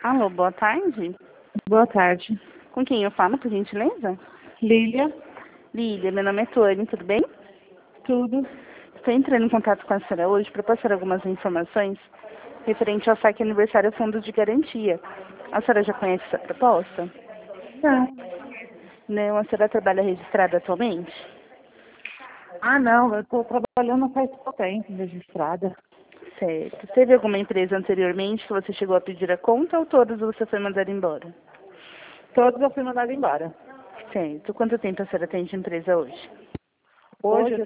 Alô, boa tarde. Boa tarde. Com quem eu falo, por gentileza? Lília, Lília, meu nome é Tuane, tudo bem? tudo. Estou entrando em contato com a senhora hoje para passar algumas informações referente ao saque aniversário Fundo de Garantia. A senhora já conhece essa proposta? Não. Não, a senhora trabalha registrada atualmente? Ah, não, eu estou trabalhando faz pouco tempo, registrada. Certo. Teve alguma empresa anteriormente que você chegou a pedir a conta ou todas você foi mandada embora? Todos eu fui mandada embora. Certo. Quanto tempo a senhora tem de empresa hoje? Hoje eu